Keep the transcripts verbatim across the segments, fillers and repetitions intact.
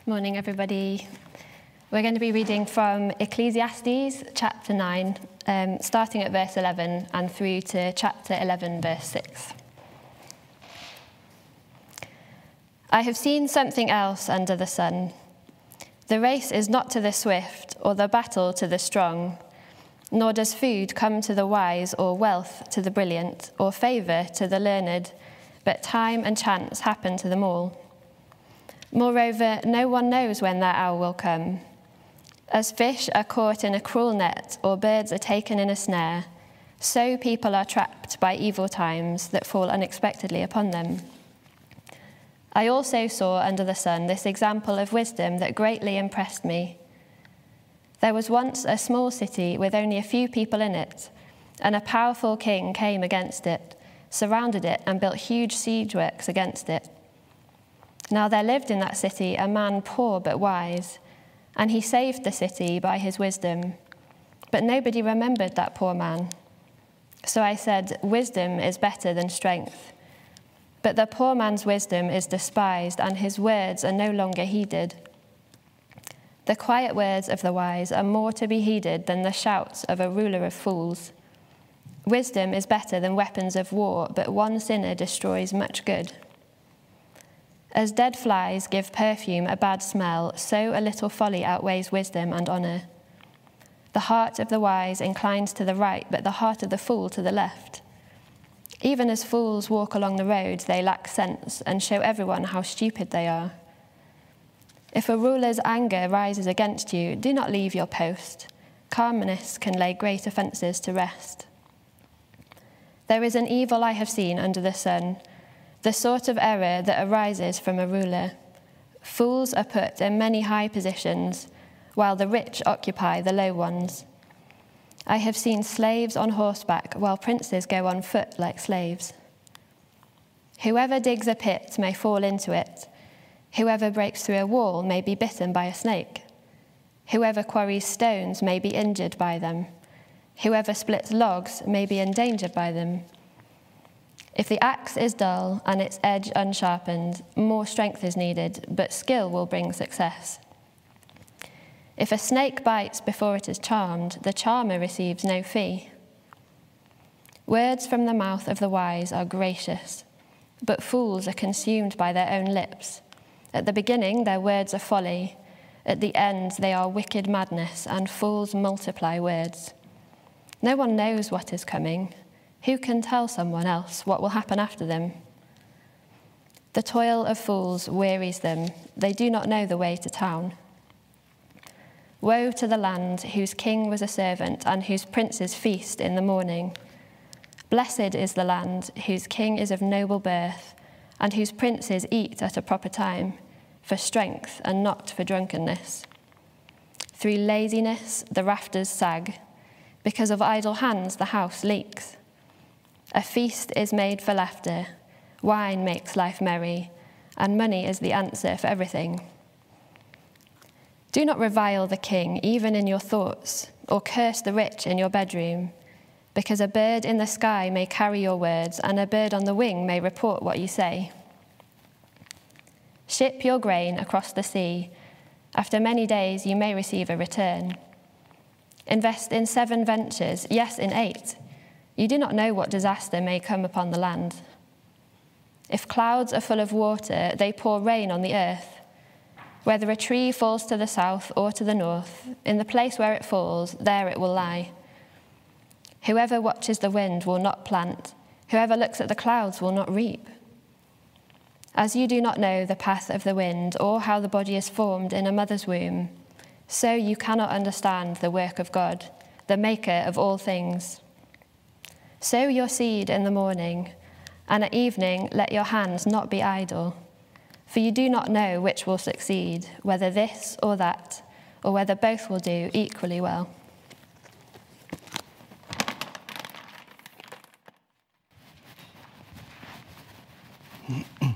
Morning, everybody. We're going to be reading from Ecclesiastes chapter nine, um, starting at verse eleven and through to chapter eleven, verse six. I have seen something else under the sun. The race is not to the swift, or the battle to the strong, nor does food come to the wise, or wealth to the brilliant, or favour to the learned, but time and chance happen to them all. Moreover, no one knows when their hour will come. As fish are caught in a cruel net, or birds are taken in a snare, so people are trapped by evil times that fall unexpectedly upon them. I also saw under the sun this example of wisdom that greatly impressed me. There was once a small city with only a few people in it, and a powerful king came against it, surrounded it, and built huge siege works against it. Now there lived in that city a man poor but wise, and he saved the city by his wisdom. But nobody remembered that poor man. So I said, wisdom is better than strength. But the poor man's wisdom is despised, and his words are no longer heeded. The quiet words of the wise are more to be heeded than the shouts of a ruler of fools. Wisdom is better than weapons of war, but one sinner destroys much good. As dead flies give perfume a bad smell, so a little folly outweighs wisdom and honour. The heart of the wise inclines to the right, but the heart of the fool to the left. Even as fools walk along the roads, they lack sense and show everyone how stupid they are. If a ruler's anger rises against you, do not leave your post. Calmness can lay great offences to rest. There is an evil I have seen under the sun, the sort of error that arises from a ruler. Fools are put in many high positions, while the rich occupy the low ones. I have seen slaves on horseback, while princes go on foot like slaves. Whoever digs a pit may fall into it. Whoever breaks through a wall may be bitten by a snake. Whoever quarries stones may be injured by them. Whoever splits logs may be endangered by them. If the axe is dull and its edge unsharpened, more strength is needed, but skill will bring success. If a snake bites before it is charmed, the charmer receives no fee. Words from the mouth of the wise are gracious, but fools are consumed by their own lips. At the beginning, their words are folly. At the end, they are wicked madness, and fools multiply words. No one knows what is coming. Who can tell someone else what will happen after them? The toil of fools wearies them. They do not know the way to town. Woe to the land whose king was a servant and whose princes feast in the morning. Blessed is the land whose king is of noble birth and whose princes eat at a proper time, for strength and not for drunkenness. Through laziness the rafters sag. Because of idle hands the house leaks. A feast is made for laughter, wine makes life merry, and money is the answer for everything. Do not revile the king, even in your thoughts, or curse the rich in your bedroom, because a bird in the sky may carry your words, and a bird on the wing may report what you say. Ship your grain across the sea. After many days you may receive a return. Invest in seven ventures, yes, in eight. You do not know what disaster may come upon the land. If clouds are full of water, they pour rain on the earth. Whether a tree falls to the south or to the north, in the place where it falls, there it will lie. Whoever watches the wind will not plant. Whoever looks at the clouds will not reap. As you do not know the path of the wind or how the body is formed in a mother's womb, so you cannot understand the work of God, the maker of all things. Sow your seed in the morning, and at evening let your hands not be idle. For you do not know which will succeed, whether this or that, or whether both will do equally well. Uh,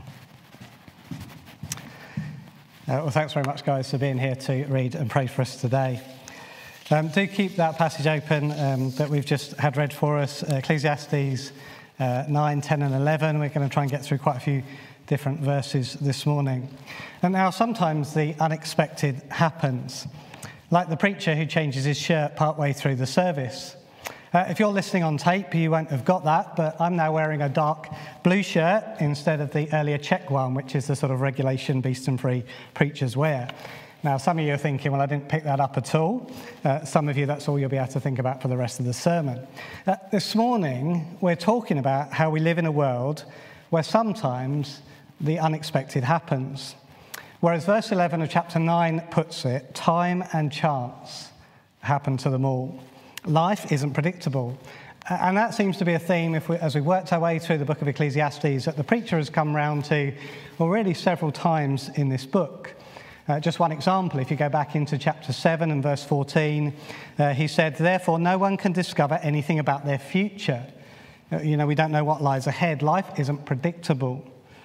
well, thanks very much, guys, for being here to read and pray for us today. Um, do keep that passage open um, that we've just had read for us, Ecclesiastes uh, nine, ten and eleven. We're going to try and get through quite a few different verses this morning. And now sometimes the unexpected happens, like the preacher who changes his shirt partway through the service. Uh, if you're listening on tape, you won't have got that, but I'm now wearing a dark blue shirt instead of the earlier check one, which is the sort of regulation Beeston-Free preachers wear. Now, some of you are thinking, well, I didn't pick that up at all. Uh, some of you, that's all you'll be able to think about for the rest of the sermon. Uh, this morning, we're talking about how we live in a world where sometimes the unexpected happens. Whereas verse eleven of chapter nine puts it, time and chance happen to them all. Life isn't predictable. And that seems to be a theme, if we, as we worked our way through the book of Ecclesiastes, that the preacher has come round to, well, really several times in this book. Uh, just one example, if you go back into chapter seven and verse fourteen, uh, he said, therefore no one can discover anything about their future. Uh, you know, we don't know what lies ahead. Life isn't predictable.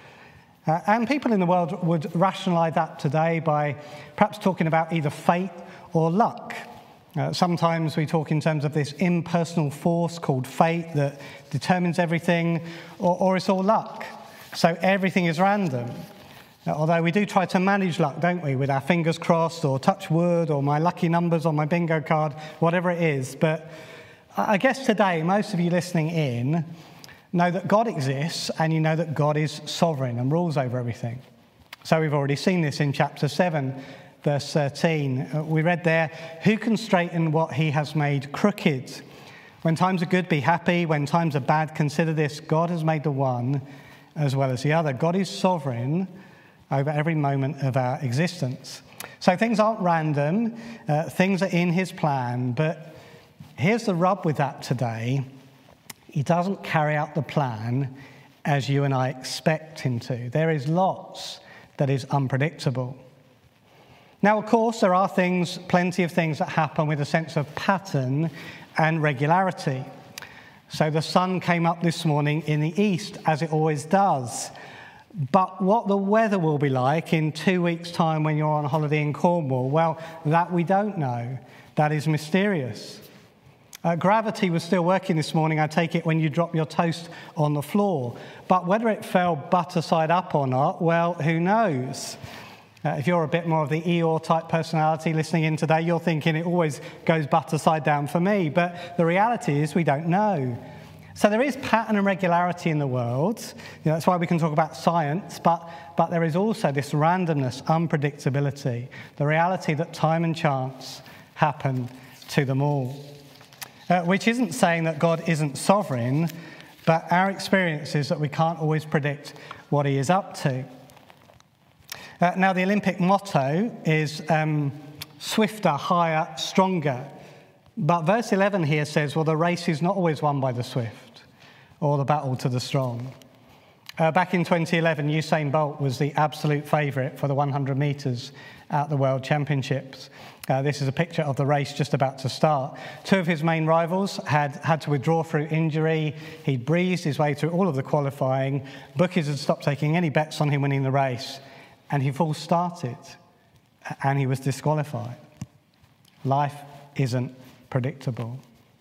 Uh, and people in the world would rationalise that today by perhaps talking about either fate or luck. Uh, sometimes we talk in terms of this impersonal force called fate that determines everything, or, or it's all luck. So everything is random. Uh, although we do try to manage luck, don't we, with our fingers crossed, or touch wood, or my lucky numbers on my bingo card, whatever it is. But I guess today, most of you listening in know that God exists, and you know that God is sovereign and rules over everything. So we've already seen this in chapter seven, verse thirteen. Uh, we read there, who can straighten what he has made crooked? When times are good, be happy. When times are bad, consider this. God has made the one as well as the other. God is sovereign over every moment of our existence. So things aren't random. Uh, things are in his plan. But here's the rub with that today. He doesn't carry out the plan as you and I expect him to. There is lots that is unpredictable. Now, of course, there are things, plenty of things that happen with a sense of pattern and regularity. So the sun came up this morning in the east, as it always does. But what the weather will be like in two weeks' time when you're on holiday in Cornwall, well, that we don't know. That is mysterious. Uh, gravity was still working this morning, I take it, when you drop your toast on the floor. But whether it fell butter side up or not, well, who knows? Uh, if you're a bit more of the Eeyore type personality listening in today, you're thinking it always goes butter side down for me. But the reality is we don't know. So there is pattern and regularity in the world. You know, that's why we can talk about science. But, but there is also this randomness, unpredictability, the reality that time and chance happen to them all. Uh, which isn't saying that God isn't sovereign, but our experience is that we can't always predict what he is up to. Uh, now, the Olympic motto is um, swifter, higher, stronger. But verse eleven here says, well, the race is not always won by the swift or the battle to the strong. Uh, back in twenty eleven, Usain Bolt was the absolute favourite for the one hundred metres at the World Championships. Uh, this is a picture of the race just about to start. Two of his main rivals had had to withdraw through injury. He breezed his way through all of the qualifying. Bookies had stopped taking any bets on him winning the race. And he false started, and he was disqualified. Life isn't predictable.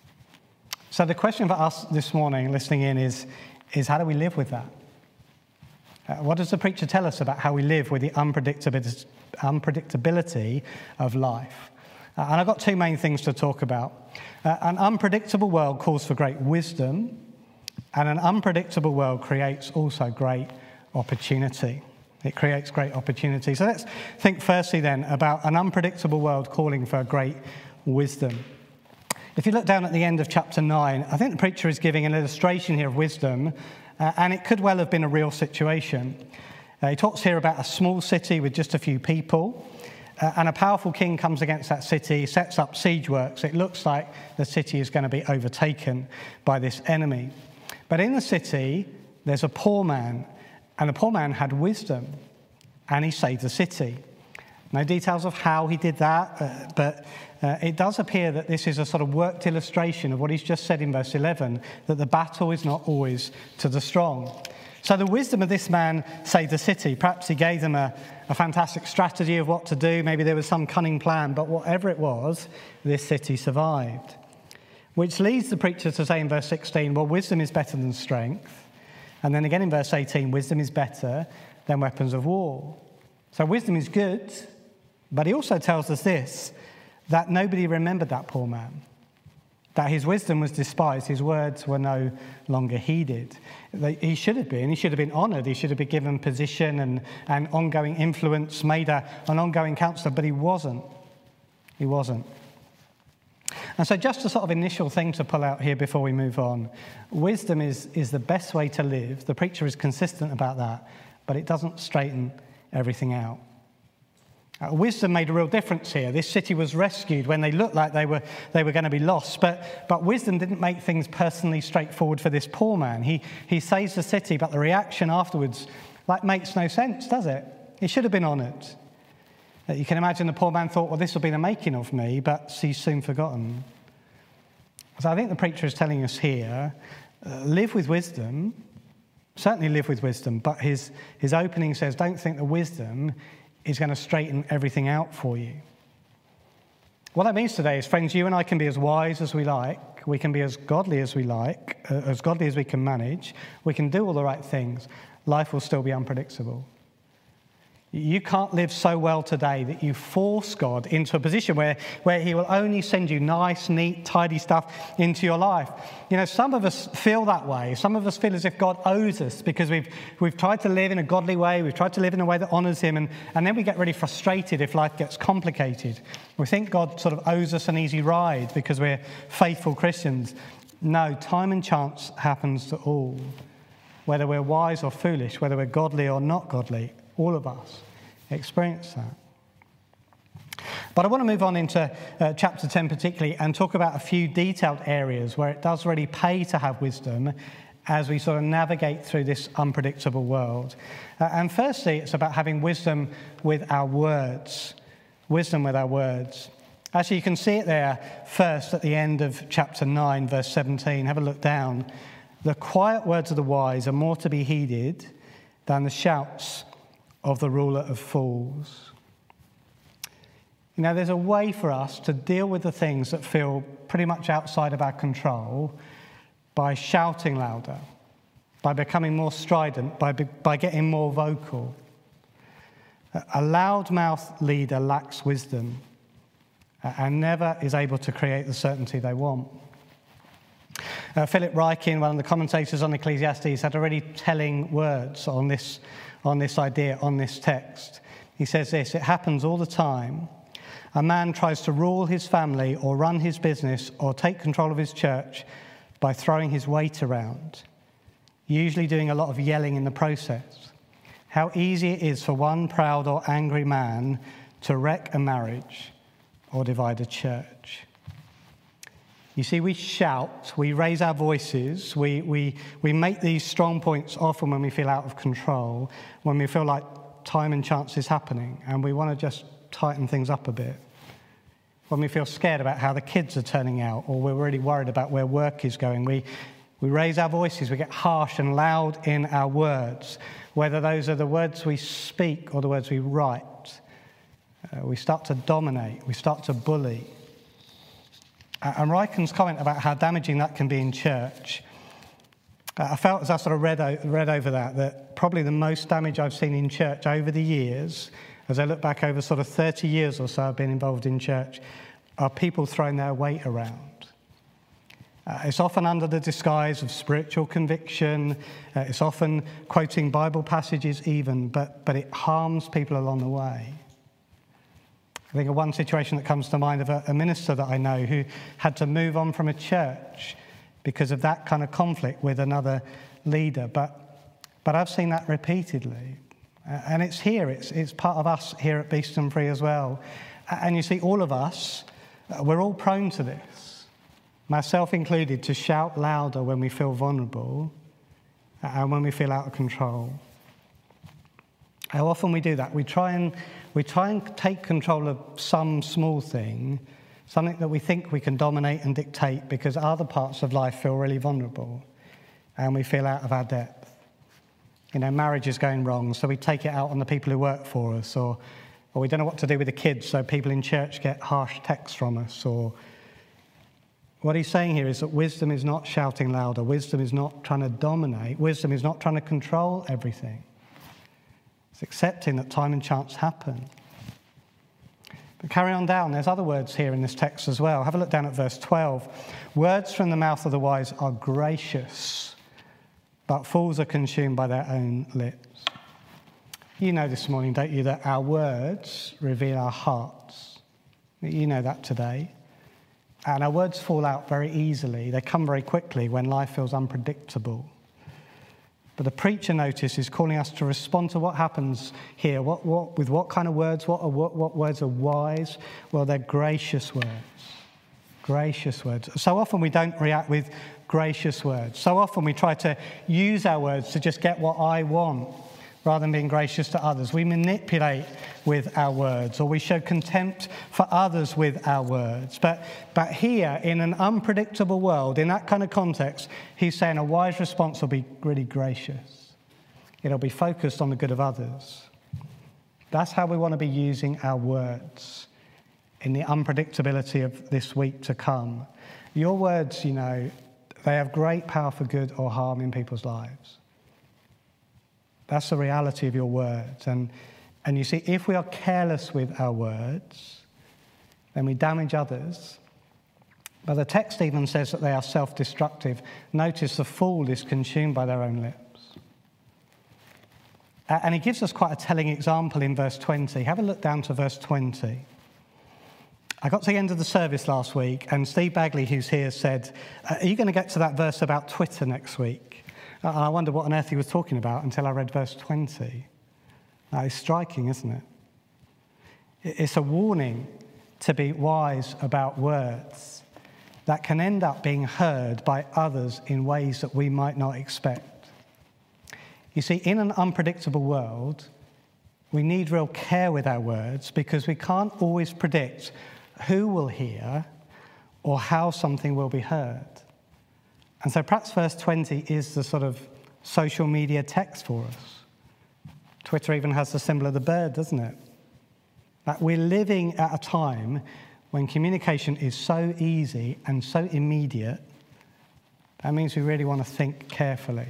So the question for us this morning, listening in, is, is how do we live with that? Uh, what does the preacher tell us about how we live with the unpredictability, unpredictability of life? Uh, and I've got two main things to talk about. Uh, an unpredictable world calls for great wisdom, and an unpredictable world creates also great opportunity. It creates great opportunity. So let's think firstly then about an unpredictable world calling for great wisdom. If you look down at the end of chapter nine, I think the preacher is giving an illustration here of wisdom, uh, and it could well have been a real situation. Uh, he talks here about a small city with just a few people, uh, and a powerful king comes against that city, sets up siege works. It looks like the city is going to be overtaken by this enemy. But in the city, there's a poor man, and the poor man had wisdom, and he saved the city. No details of how he did that, uh, but uh, it does appear that this is a sort of worked illustration of what he's just said in verse eleven, that the battle is not always to the strong. So the wisdom of this man saved the city. Perhaps he gave them a, a fantastic strategy of what to do. Maybe there was some cunning plan, but whatever it was, this city survived. Which leads the preacher to say in verse sixteen, well, wisdom is better than strength. And then again in verse eighteen, wisdom is better than weapons of war. So wisdom is good, but he also tells us this, that nobody remembered that poor man, that his wisdom was despised, his words were no longer heeded. He should have been, he should have been honoured, he should have been given position and, and ongoing influence, made a, an ongoing counsellor, but he wasn't. He wasn't. And so just a sort of initial thing to pull out here before we move on. Wisdom is, is the best way to live. The preacher is consistent about that, but it doesn't straighten everything out. Uh, wisdom made a real difference here. This city was rescued when they looked like they were they were going to be lost. But but wisdom didn't make things personally straightforward for this poor man. He he saves the city, but the reaction afterwards like makes no sense, does it? He should have been honoured. Uh, you can imagine the poor man thought, well, this will be the making of me, but he's soon forgotten. So I think the preacher is telling us here, uh, live with wisdom, certainly live with wisdom, but his his opening says, don't think that wisdom is going to straighten everything out for you. What that means today is, friends, you and I can be as wise as we like, we can be as godly as we like, uh, as godly as we can manage, we can do all the right things, life will still be unpredictable. You can't live so well today that you force God into a position where, where he will only send you nice, neat, tidy stuff into your life. You know, some of us feel that way. Some of us feel as if God owes us because we've we've tried to live in a godly way, we've tried to live in a way that honours him, and, and then we get really frustrated if life gets complicated. We think God sort of owes us an easy ride because we're faithful Christians. No, time and chance happens to all. Whether we're wise or foolish, whether we're godly or not godly, all of us experience that. But I want to move on into uh, chapter ten particularly and talk about a few detailed areas where it does really pay to have wisdom as we sort of navigate through this unpredictable world. Uh, and firstly, it's about having wisdom with our words. Wisdom with our words. Actually, you can see it there first at the end of chapter nine, verse seventeen. Have a look down. The quiet words of the wise are more to be heeded than the shouts of the ruler of fools. You know, there's a way for us to deal with the things that feel pretty much outside of our control by shouting louder, by becoming more strident, by, by getting more vocal. A loudmouth leader lacks wisdom and never is able to create the certainty they want. Uh, Philip Ryken, one of the commentators on Ecclesiastes, had a really telling words on this on this idea, on this text. He says this, it happens all the time. A man tries to rule his family or run his business or take control of his church by throwing his weight around, usually doing a lot of yelling in the process. How easy it is for one proud or angry man to wreck a marriage or divide a church. You see, we shout, we raise our voices, we, we, we make these strong points often when we feel out of control, when we feel like time and chance is happening, and we want to just tighten things up a bit. When we feel scared about how the kids are turning out, or we're really worried about where work is going, we, we raise our voices, we get harsh and loud in our words, whether those are the words we speak or the words we write. Uh, we start to dominate, we start to bully. And Ryken's comment about how damaging that can be in church, uh, I felt as I sort of read, o- read over that, that probably the most damage I've seen in church over the years, as I look back over sort of thirty years or so I've been involved in church, are people throwing their weight around. Uh, it's often under the disguise of spiritual conviction, uh, it's often quoting Bible passages even, but, but it harms people along the way. I think of one situation that comes to mind of a, a minister that I know who had to move on from a church because of that kind of conflict with another leader. But, but I've seen that repeatedly. Uh, and it's here, it's, it's part of us here at Beeston Free as well. Uh, and you see, all of us, uh, we're all prone to this, myself included, to shout louder when we feel vulnerable uh, and when we feel out of control. How often we do that? We try and we try and take control of some small thing, something that we think we can dominate and dictate because other parts of life feel really vulnerable and we feel out of our depth. You know, marriage is going wrong, so we take it out on the people who work for us, or, or we don't know what to do with the kids, so people in church get harsh texts from us. Or what he's saying here is that wisdom is not shouting louder. Wisdom is not trying to dominate. Wisdom is not trying to control everything. It's accepting that time and chance happen. But carry on down, there's other words here in this text as well. Have a look down at verse twelve. Words from the mouth of the wise are gracious, but fools are consumed by their own lips. You know this morning, don't you, that our words reveal our hearts. You know that today. And our words fall out very easily. They come very quickly when life feels unpredictable. But the preacher, notice, is calling us to respond to what happens here. What, what, with what kind of words? What, are, what, what words are wise? Well, they're gracious words. Gracious words. So often we don't react with gracious words. So often we try to use our words to just get what I want, rather than being gracious to others. We manipulate with our words, or we show contempt for others with our words. But, but here, in an unpredictable world, in that kind of context, he's saying a wise response will be really gracious. It'll be focused on the good of others. That's how we want to be using our words in the unpredictability of this week to come. Your words, you know, they have great power for good or harm in people's lives. That's the reality of your words. And, and you see, if we are careless with our words, then we damage others. But the text even says that they are self-destructive. Notice the fool is consumed by their own lips. And he gives us quite a telling example in verse twenty. Have a look down to verse twenty. I got to the end of the service last week, and Steve Bagley, who's here, said, are you going to get to that verse about Twitter next week? And I wondered what on earth he was talking about until I read verse twenty. That is striking, isn't it? It's a warning to be wise about words that can end up being heard by others in ways that we might not expect. You see, in an unpredictable world, we need real care with our words because we can't always predict who will hear or how something will be heard. And so perhaps verse twenty is the sort of social media text for us. Twitter even has the symbol of the bird, doesn't it? That we're living at a time when communication is so easy and so immediate. That means we really want to think carefully.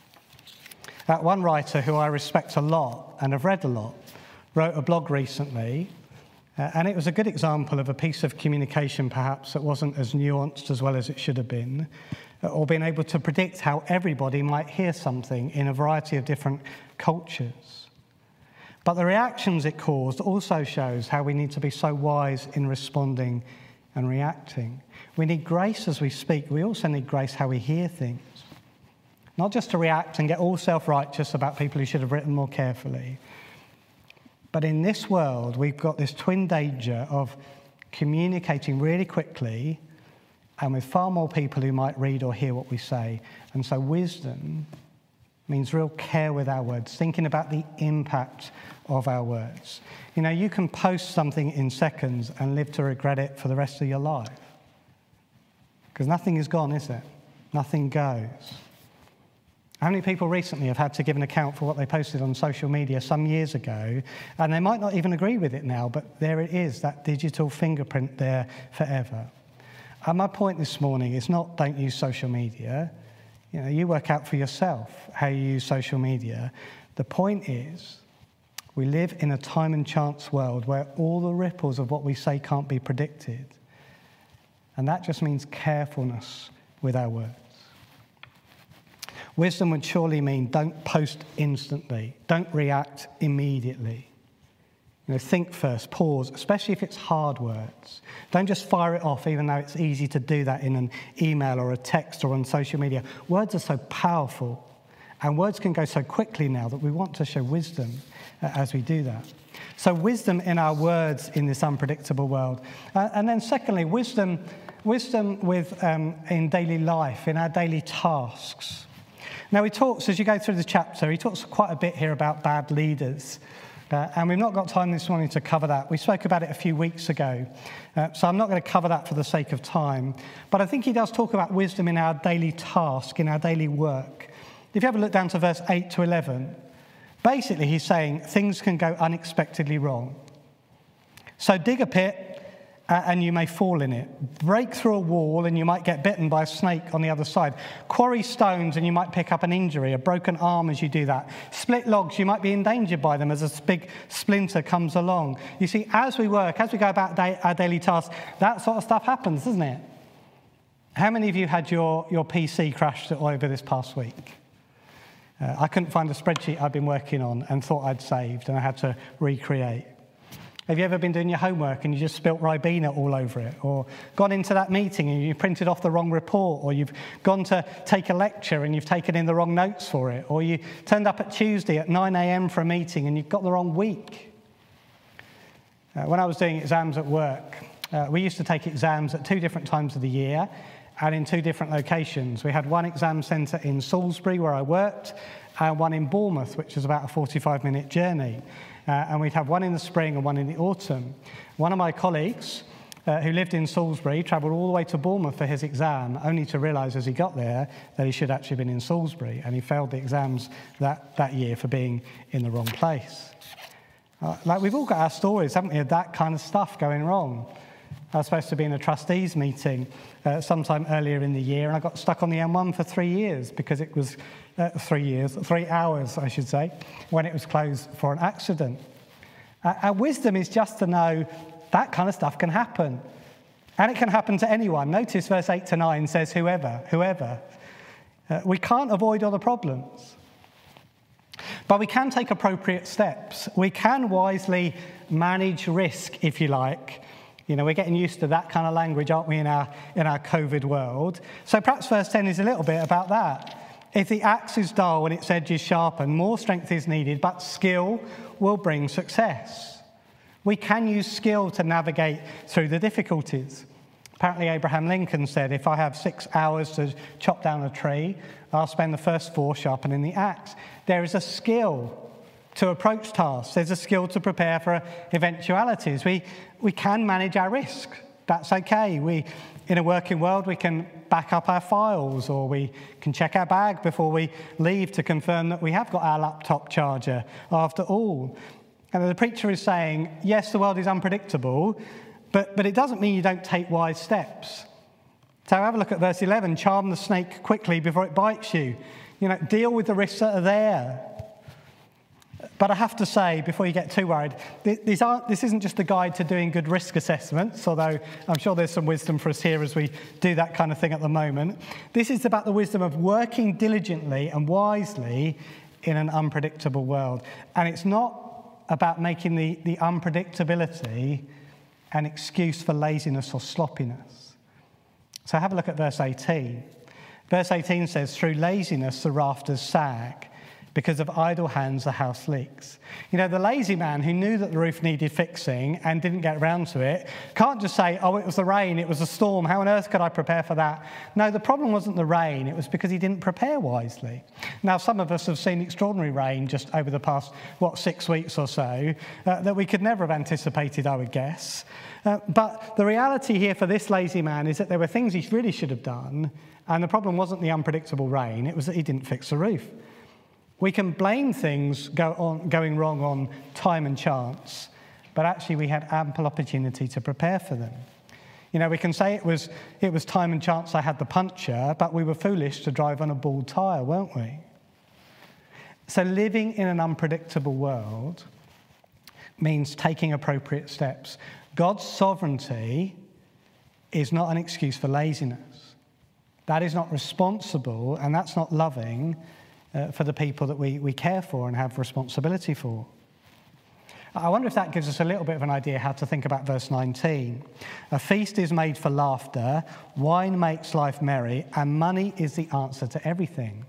That one writer who I respect a lot and have read a lot wrote a blog recently, uh, and it was a good example of a piece of communication perhaps that wasn't as nuanced as well as it should have been, or being able to predict how everybody might hear something in a variety of different cultures. But the reactions it caused also shows how we need to be so wise in responding and reacting. We need grace as we speak. We also need grace how we hear things. Not just to react and get all self-righteous about people who should have written more carefully. But in this world, we've got this twin danger of communicating really quickly and with far more people who might read or hear what we say. And so wisdom means real care with our words, thinking about the impact of our words. You know, you can post something in seconds and live to regret it for the rest of your life. Because nothing is gone, is it? Nothing goes. How many people recently have had to give an account for what they posted on social media some years ago, and they might not even agree with it now, but there it is, that digital fingerprint there forever. And my point this morning is not don't use social media. You know, you work out for yourself how you use social media. The point is, we live in a time and chance world where all the ripples of what we say can't be predicted. And that just means carefulness with our words. Wisdom would surely mean don't post instantly, don't react immediately. You know, think first, pause, especially if it's hard words. Don't just fire it off, even though it's easy to do that in an email or a text or on social media. Words are so powerful, and words can go so quickly now that we want to show wisdom as we do that. So wisdom in our words in this unpredictable world. Uh, and then secondly, wisdom, wisdom with um, in daily life, in our daily tasks. Now he talks, as you go through the chapter, he talks quite a bit here about bad leaders. Uh, and we've not got time this morning to cover that. We spoke about it a few weeks ago, uh, so I'm not going to cover that for the sake of time. But I think he does talk about wisdom in our daily task, in our daily work. If you have a look down to verse eight to eleven, basically he's saying things can go unexpectedly wrong. So dig a pit uh, and you may fall in it. Break through a wall and you might get bitten by a snake on the other side. Quarry stones and you might pick up an injury, a broken arm as you do that. Split logs, you might be endangered by them as a big splinter comes along. You see, as we work, as we go about day, our daily tasks, that sort of stuff happens, doesn't it? How many of you had your, your P C crashed over this past week? Uh, I couldn't find a spreadsheet I'd been working on and thought I'd saved, and I had to recreate. Have you ever been doing your homework and you just spilt Ribena all over it? Or gone into that meeting and you printed off the wrong report? Or you've gone to take a lecture and you've taken in the wrong notes for it? Or you turned up at Tuesday at nine a.m. for a meeting and you've got the wrong week? Uh, when I was doing exams at work, uh, we used to take exams at two different times of the year and in two different locations. We had one exam centre in Salisbury, where I worked, and one in Bournemouth, which was about a forty-five minute journey. Uh, and we'd have one in the spring and one in the autumn. One of my colleagues, uh, who lived in Salisbury, travelled all the way to Bournemouth for his exam, only to realise as he got there that he should actually have been in Salisbury, and he failed the exams that, that year for being in the wrong place. Uh, like, we've all got our stories, haven't we, of that kind of stuff going wrong. I was supposed to be in a trustees meeting uh, sometime earlier in the year, and I got stuck on the M one for three years because it was uh, three years, three hours, I should say, when it was closed for an accident. Uh, our wisdom is just to know that kind of stuff can happen, and it can happen to anyone. Notice verse eight to nine says whoever, whoever. Uh, we can't avoid all the problems, but we can take appropriate steps. We can wisely manage risk, if you like. You know, we're getting used to that kind of language, aren't we, in our, in our COVID world? So perhaps verse ten is a little bit about that. If the axe is dull and its edge is sharpened, more strength is needed, but skill will bring success. We can use skill to navigate through the difficulties. Apparently Abraham Lincoln said, if I have six hours to chop down a tree, I'll spend the first four sharpening the axe. There is a skill to approach tasks. There's a skill to prepare for eventualities. We, we can manage our risk. That's okay. We, in a working world, we can back up our files, or we can check our bag before we leave to confirm that we have got our laptop charger after all. And the preacher is saying, yes, the world is unpredictable, but, but it doesn't mean you don't take wise steps. So have a look at verse eleven. Charm the snake quickly before it bites you. You know, deal with the risks that are there. But I have to say, before you get too worried, these aren't, this isn't just a guide to doing good risk assessments, although I'm sure there's some wisdom for us here as we do that kind of thing at the moment. This is about the wisdom of working diligently and wisely in an unpredictable world. And it's not about making the, the unpredictability an excuse for laziness or sloppiness. So have a look at verse eighteen. Verse eighteen says, through laziness the rafters sag. Because of idle hands, the house leaks. You know, the lazy man who knew that the roof needed fixing and didn't get around to it can't just say, oh, it was the rain, it was a storm, how on earth could I prepare for that? No, the problem wasn't the rain, it was because he didn't prepare wisely. Now, some of us have seen extraordinary rain just over the past, what, six weeks or so, uh, that we could never have anticipated, I would guess. Uh, but the reality here for this lazy man is that there were things he really should have done, and the problem wasn't the unpredictable rain, it was that he didn't fix the roof. We can blame things go on, going wrong on time and chance, but actually we had ample opportunity to prepare for them. You know, we can say it was, it was time and chance I had the puncture, but we were foolish to drive on a bald tyre, weren't we? So living in an unpredictable world means taking appropriate steps. God's sovereignty is not an excuse for laziness. That is not responsible, and that's not loving Uh, for the people that we, we care for and have responsibility for. I wonder if that gives us a little bit of an idea how to think about verse nineteen. A feast is made for laughter, wine makes life merry, and money is the answer to everything.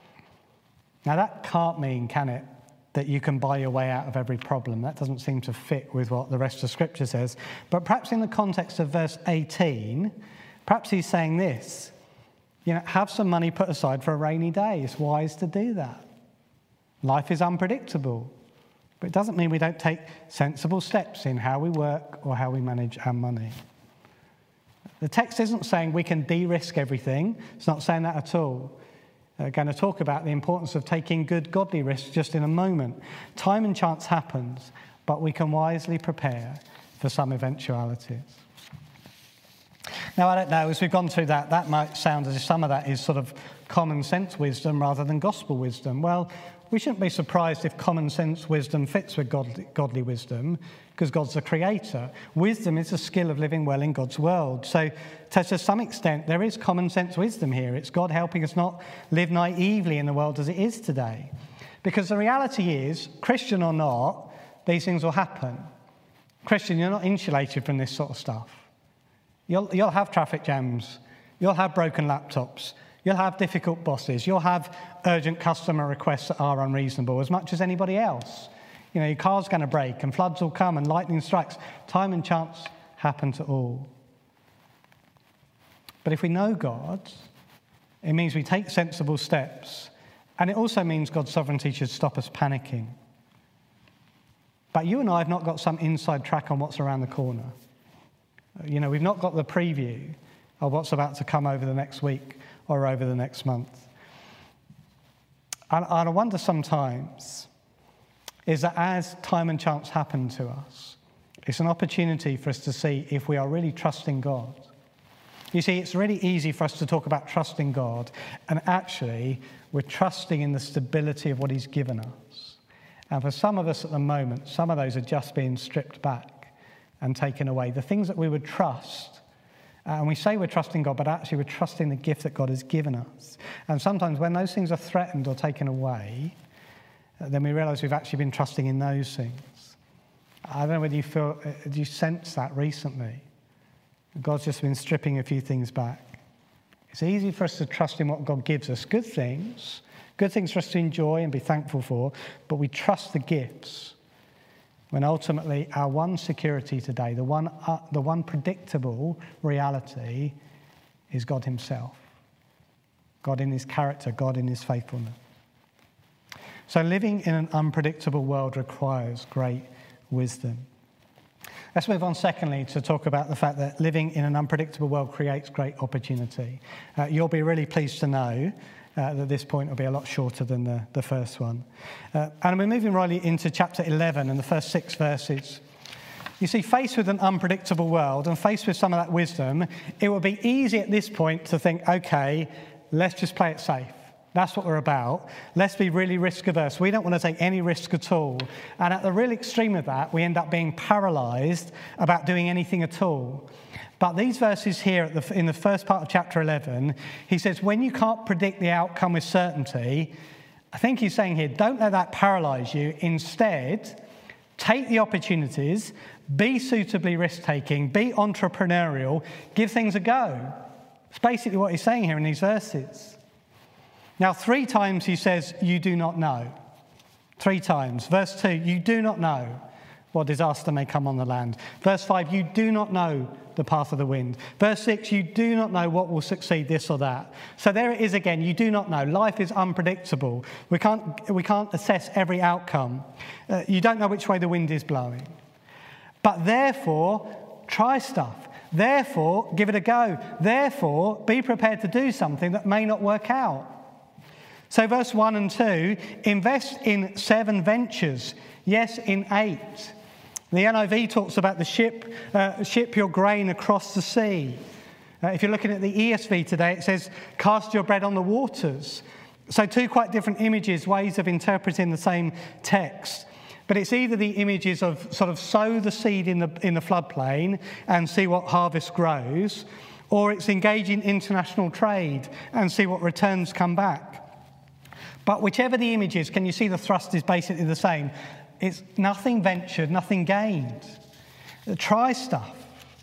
Now that can't mean, can it, that you can buy your way out of every problem. That doesn't seem to fit with what the rest of Scripture says. But perhaps in the context of verse eighteen, perhaps he's saying this. You know, have some money put aside for a rainy day. It's wise to do that. Life is unpredictable, but it doesn't mean we don't take sensible steps in how we work or how we manage our money. The text isn't saying we can de-risk everything. It's not saying that at all. We're going to talk about the importance of taking good, godly risks just in a moment. Time and chance happens, but we can wisely prepare for some eventualities. Now, I don't know, as we've gone through that, that might sound as if some of that is sort of common sense wisdom rather than gospel wisdom. Well, we shouldn't be surprised if common sense wisdom fits with godly, godly wisdom, because God's the creator. Wisdom is the skill of living well in God's world. So to, to some extent, there is common sense wisdom here. It's God helping us not live naively in the world as it is today. Because the reality is, Christian or not, these things will happen. Christian, you're not insulated from this sort of stuff. You'll, you'll have traffic jams. You'll have broken laptops. You'll have difficult bosses. You'll have urgent customer requests that are unreasonable as much as anybody else. You know, your car's going to break and floods will come and lightning strikes. Time and chance happen to all. But if we know God, it means we take sensible steps. And it also means God's sovereignty should stop us panicking. But you and I have not got some inside track on what's around the corner. You know, we've not got the preview of what's about to come over the next week or over the next month. And, and I wonder sometimes is that as time and chance happen to us, it's an opportunity for us to see if we are really trusting God. You see, it's really easy for us to talk about trusting God, and actually we're trusting in the stability of what he's given us. And for some of us at the moment, some of those are just being stripped back and taken away. The things that we would trust, and we say we're trusting God, but actually we're trusting the gift that God has given us. And sometimes when those things are threatened or taken away, then we realise we've actually been trusting in those things. I don't know whether you feel, do you sense that recently? God's just been stripping a few things back. It's easy for us to trust in what God gives us. Good things, good things for us to enjoy and be thankful for, but we trust the gifts when ultimately our one security today, the one, uh, the one predictable reality is God himself. God in his character, God in his faithfulness. So living in an unpredictable world requires great wisdom. Let's move on, secondly, to talk about the fact that living in an unpredictable world creates great opportunity. Uh, you'll be really pleased to know uh, that this point will be a lot shorter than the, the first one. Uh, and we're moving right into chapter eleven and the first six verses. You see, faced with an unpredictable world and faced with some of that wisdom, it would be easy at this point to think, okay, let's just play it safe. That's what we're about. Let's be really risk averse. We don't want to take any risk at all. And at the real extreme of that, we end up being paralysed about doing anything at all. But these verses here at the, in the first part of chapter eleven, he says, when you can't predict the outcome with certainty, I think he's saying here, don't let that paralyse you. Instead, take the opportunities, be suitably risk-taking, be entrepreneurial, give things a go. It's basically what he's saying here in these verses. Now, three times he says, you do not know. Three times. Verse two, you do not know what disaster may come on the land. Verse five, you do not know the path of the wind. Verse six, you do not know what will succeed, this or that. So there it is again, you do not know. Life is unpredictable. We can't, we can't assess every outcome. Uh, you don't know which way the wind is blowing. But therefore, try stuff. Therefore, give it a go. Therefore, be prepared to do something that may not work out. So verse one and two, invest in seven ventures. Yes, in eight. The N I V talks about the ship, uh, ship your grain across the sea. Uh, if you're looking at the E S V today, it says, cast your bread on the waters. So two quite different images, ways of interpreting the same text. But it's either the images of sort of sow the seed in the, in the floodplain and see what harvest grows, or it's engage in international trade and see what returns come back. But whichever the image is, can you see the thrust is basically the same? It's nothing ventured, nothing gained. Try stuff.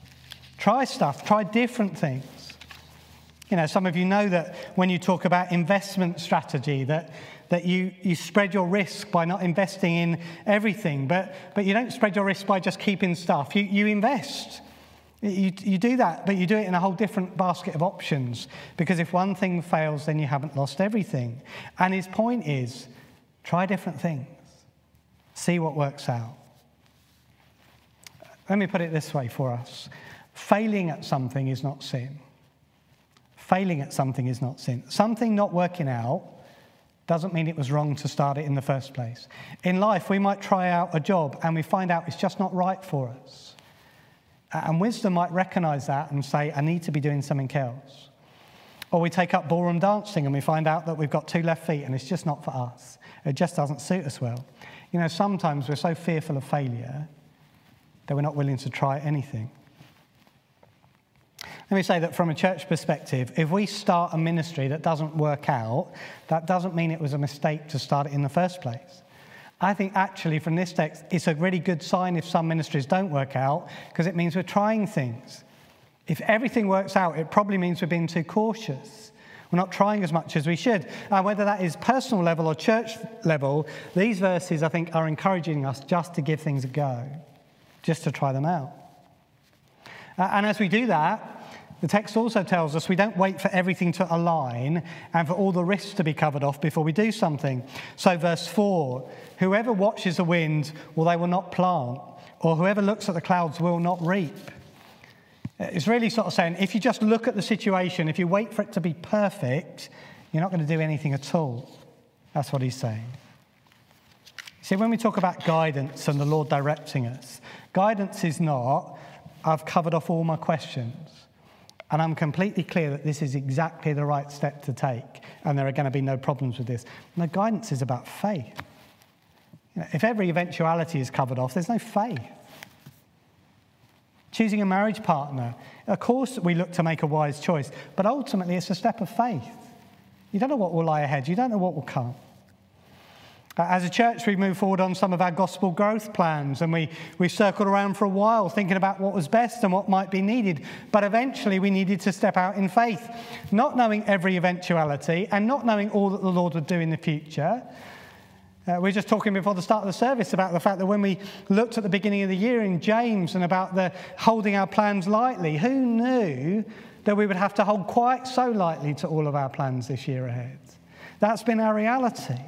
Try stuff. Try different things. You know, some of you know that when you talk about investment strategy, that, that you, you spread your risk by not investing in everything, but, but you don't spread your risk by just keeping stuff. You, you invest. You, you do that, but you do it in a whole different basket of options, because if one thing fails, then you haven't lost everything. And his point is, try different things. See what works out. Let me put it this way for us. Failing at something is not sin. Failing at something is not sin. Something not working out doesn't mean it was wrong to start it in the first place. In life, we might try out a job and we find out it's just not right for us. And wisdom might recognise that and say, I need to be doing something else. Or we take up ballroom dancing and we find out that we've got two left feet and it's just not for us. It just doesn't suit us well. You know, sometimes we're so fearful of failure that we're not willing to try anything. Let me say that from a church perspective, if we start a ministry that doesn't work out, that doesn't mean it was a mistake to start it in the first place. I think actually from this text, it's a really good sign if some ministries don't work out, because it means we're trying things. If everything works out, it probably means we're being too cautious. We're not trying as much as we should. And whether that is personal level or church level, these verses, I think, are encouraging us just to give things a go, just to try them out. Uh, and as we do that, the text also tells us we don't wait for everything to align and for all the risks to be covered off before we do something. So verse four, whoever watches the wind, well, they will not plant, or whoever looks at the clouds will not reap. It's really sort of saying, if you just look at the situation, if you wait for it to be perfect, you're not going to do anything at all. That's what he's saying. See, when we talk about guidance and the Lord directing us, guidance is not, I've covered off all my questions. And I'm completely clear that this is exactly the right step to take, and there are going to be no problems with this. No, guidance is about faith. You know, if every eventuality is covered off, there's no faith. Choosing a marriage partner, of course we look to make a wise choice, but ultimately it's a step of faith. You don't know what will lie ahead. You don't know what will come. As a church, we move forward on some of our gospel growth plans, and we, we circled around for a while thinking about what was best and what might be needed. But eventually we needed to step out in faith, not knowing every eventuality and not knowing all that the Lord would do in the future. Uh, we were just talking before the start of the service about the fact that when we looked at the beginning of the year in James and about the holding our plans lightly, who knew that we would have to hold quite so lightly to all of our plans this year ahead? That's been our reality.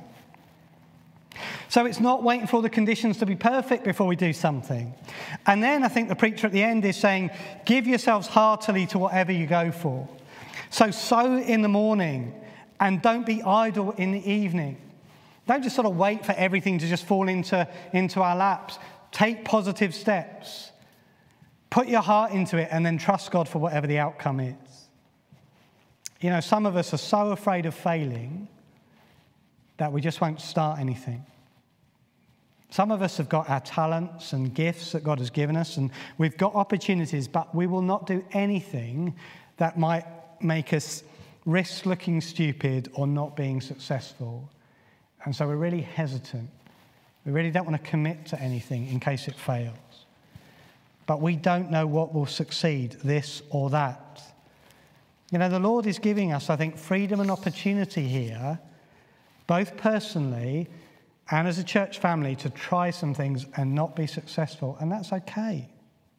So it's not waiting for all the conditions to be perfect before we do something. And then I think the preacher at the end is saying, give yourselves heartily to whatever you go for. So sow in the morning and don't be idle in the evening. Don't just sort of wait for everything to just fall into, into our laps. Take positive steps. Put your heart into it and then trust God for whatever the outcome is. You know, some of us are so afraid of failing that we just won't start anything. Some of us have got our talents and gifts that God has given us, and we've got opportunities, but we will not do anything that might make us risk looking stupid or not being successful. And so we're really hesitant. We really don't want to commit to anything in case it fails. But we don't know what will succeed, this or that. You know, the Lord is giving us, I think, freedom and opportunity here, both personally and as a church family, to try some things and not be successful, and that's okay.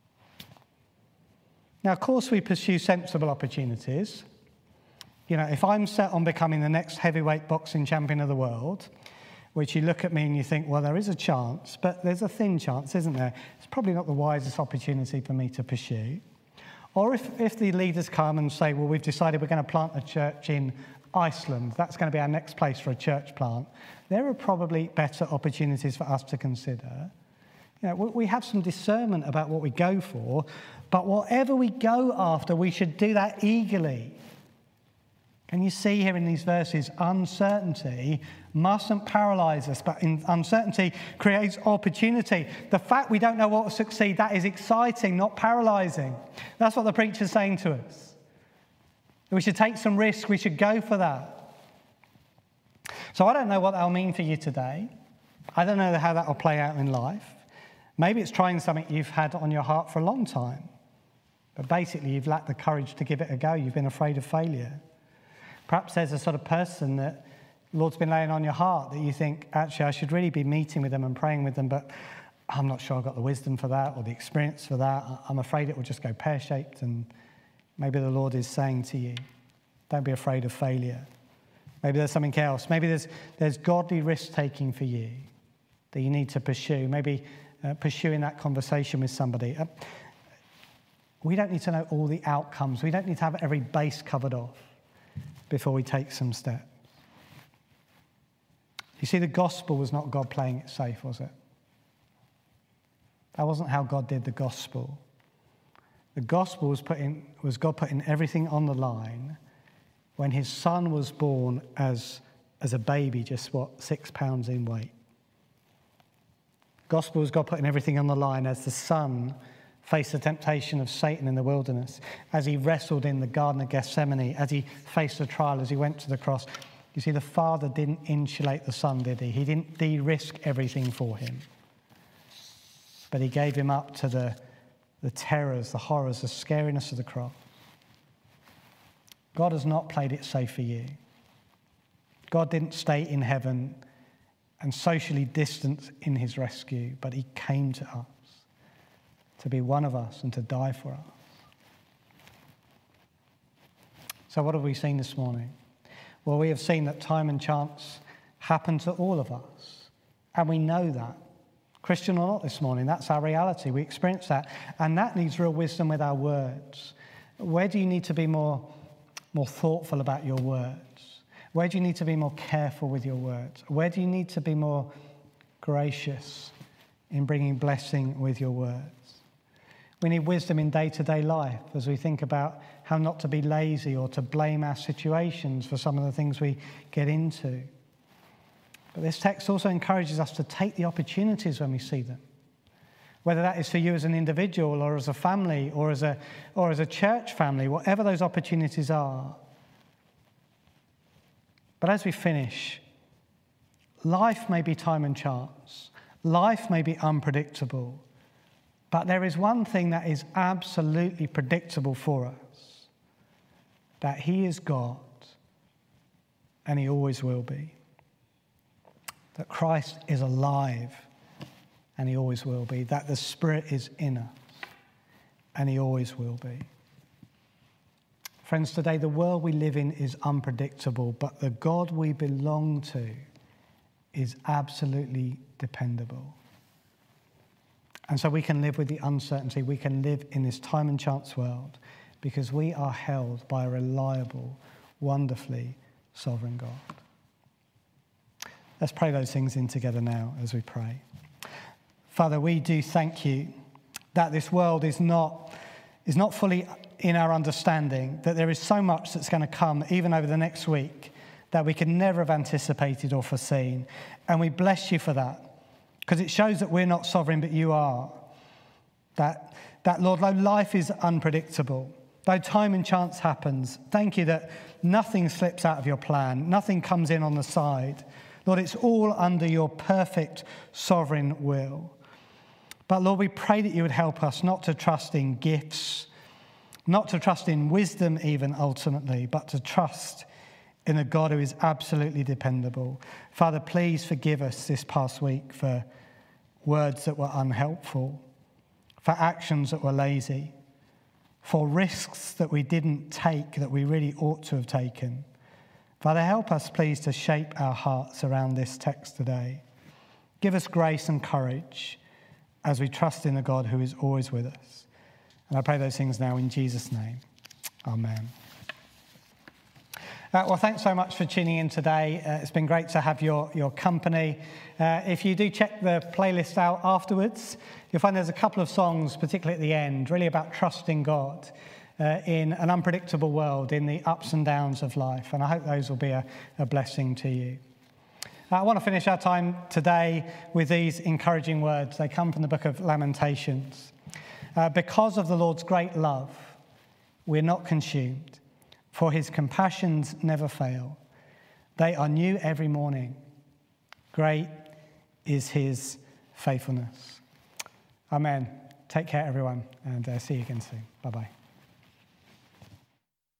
Now, of course, we pursue sensible opportunities. You know, if I'm set on becoming the next heavyweight boxing champion of the world, which you look at me and you think, well, there is a chance, but there's a thin chance, isn't there? It's probably not the wisest opportunity for me to pursue. Or if, if the leaders come and say, well, we've decided we're going to plant a church in Iceland, that's going to be our next place for a church plant, there are probably better opportunities for us to consider. You know, we have some discernment about what we go for, but whatever we go after, we should do that eagerly. And you see here in these verses, uncertainty mustn't paralyze us, but uncertainty creates opportunity. The fact we don't know what will succeed, that is exciting, not paralyzing. That's what the preacher's saying to us. We should take some risks. We should go for that. So I don't know what that'll mean for you today. I don't know how that will play out in life. Maybe it's trying something you've had on your heart for a long time. But basically, you've lacked the courage to give it a go. You've been afraid of failure. Perhaps there's a sort of person that the Lord's been laying on your heart that you think, actually, I should really be meeting with them and praying with them, but I'm not sure I've got the wisdom for that or the experience for that. I'm afraid it will just go pear-shaped, and maybe the Lord is saying to you, don't be afraid of failure. Maybe there's something else. Maybe there's, there's godly risk-taking for you that you need to pursue. Maybe uh, pursuing that conversation with somebody. Uh, we don't need to know all the outcomes. We don't need to have every base covered off before we take some steps. You see, the gospel was not God playing it safe, was it? That wasn't how God did the gospel. The gospel was, putting, was God putting everything on the line when his son was born as, as a baby, just what, six pounds in weight. Gospel was God putting everything on the line as the son faced the temptation of Satan in the wilderness, as he wrestled in the Garden of Gethsemane, as he faced the trial, as he went to the cross. You see, the Father didn't insulate the Son, did he? He didn't de-risk everything for him. But he gave him up to the, the terrors, the horrors, the scariness of the cross. God has not played it safe for you. God didn't stay in heaven and socially distance in his rescue, but he came to us to be one of us and to die for us. So what have we seen this morning? Well, we have seen that time and chance happen to all of us, and we know that. Christian or not this morning, that's our reality. We experience that, and that needs real wisdom with our words. Where do you need to be more, more thoughtful about your words? Where do you need to be more careful with your words? Where do you need to be more gracious in bringing blessing with your words? We need wisdom in day-to-day life as we think about how not to be lazy or to blame our situations for some of the things we get into. But this text also encourages us to take the opportunities when we see them, whether that is for you as an individual or as a family or as a, or as a church family, whatever those opportunities are. But as we finish, life may be time and chance. Life may be unpredictable. But there is one thing that is absolutely predictable for us, that he is God and he always will be. That Christ is alive and he always will be. That the Spirit is in us and he always will be. Friends, today the world we live in is unpredictable, but the God we belong to is absolutely dependable. And so we can live with the uncertainty. We can live in this time and chance world because we are held by a reliable, wonderfully sovereign God. Let's pray those things in together now as we pray. Father, we do thank you that this world is not, is not fully in our understanding, that there is so much that's going to come even over the next week that we could never have anticipated or foreseen. And we bless you for that. Because it shows that we're not sovereign, but you are. That, that, Lord, though life is unpredictable, though time and chance happens, thank you that nothing slips out of your plan, nothing comes in on the side. Lord, it's all under your perfect sovereign will. But Lord, we pray that you would help us not to trust in gifts, not to trust in wisdom even ultimately, but to trust in a God who is absolutely dependable. Father, please forgive us this past week for words that were unhelpful, for actions that were lazy, for risks that we didn't take that we really ought to have taken. Father, help us, please, to shape our hearts around this text today. Give us grace and courage as we trust in a God who is always with us. And I pray those things now in Jesus' name. Amen. Uh, well, thanks so much for tuning in today. Uh, it's been great to have your, your company. Uh, if you do check the playlist out afterwards, you'll find there's a couple of songs, particularly at the end, really about trusting God uh, in an unpredictable world, in the ups and downs of life. And I hope those will be a, a blessing to you. Uh, I want to finish our time today with these encouraging words. They come from the book of Lamentations. Uh, because of the Lord's great love, we're not consumed. For his compassions never fail. They are new every morning. Great is his faithfulness. Amen. Take care, everyone, and uh, see you again soon. Bye-bye.